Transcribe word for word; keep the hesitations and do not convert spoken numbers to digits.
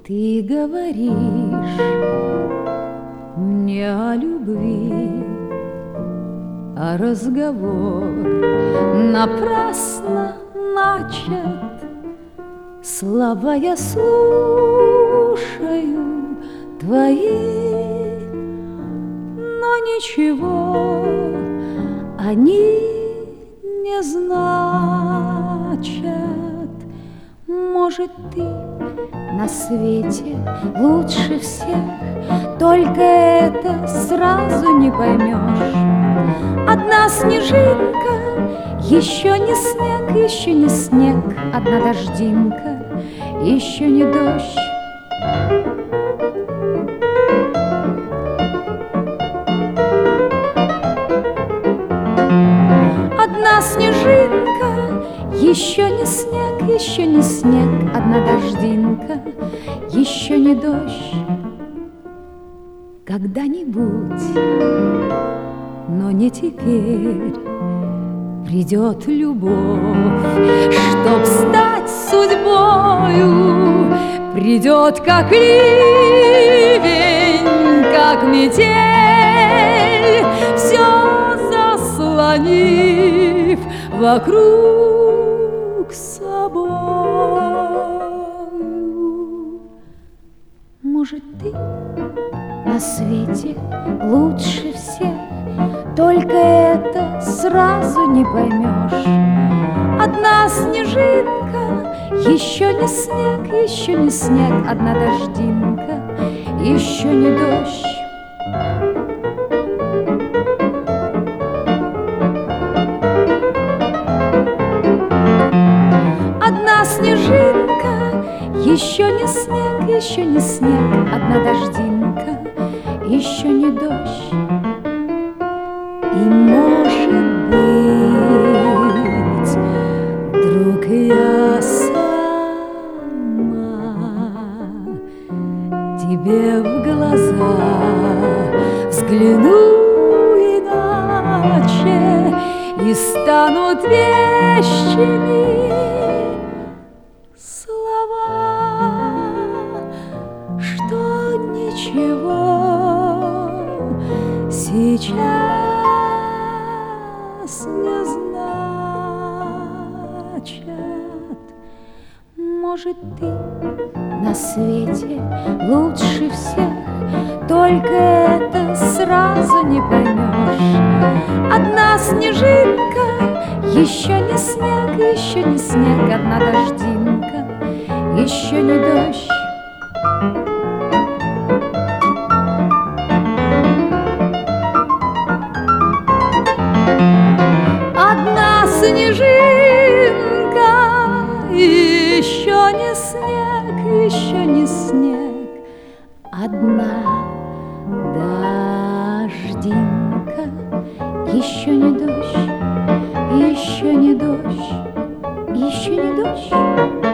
Ты говоришь мне о любви, а разговор напрасно начат. Слова я слушаю твои, но ничего они не значат. Может, ты на свете лучше всех, только это сразу не поймешь. Одна снежинка, еще не снег, еще не снег. Одна дождинка, еще не дождь. Одна снежинка, еще не снег, еще не снег. Одна дождинка, еще не дождь. Когда-нибудь, но не теперь, придет любовь, чтоб стать судьбою. Придет как ливень, как метель, все заслонив вокруг собою. Может, ты на свете лучше всех, только это сразу не поймешь. Одна снежинка, еще не снег, еще не снег. Одна дождинка, еще не дождь. Одна снежинка, еще не снег, еще не снег. Одна дождинка, еще не дождь. И, может быть, вдруг я сама тебе в глаза взгляну иначе, и станут вещими слова, что ничего сейчас не значат. Может, ты на свете лучше всех, только это сразу не поймешь. Одна снежинка, еще не снег, еще не снег. Одна дождинка, еще не дождь. Одна снежинка, еще не снег, еще не снег. Одна дождинка, еще не дождь, еще не дождь, еще не дождь.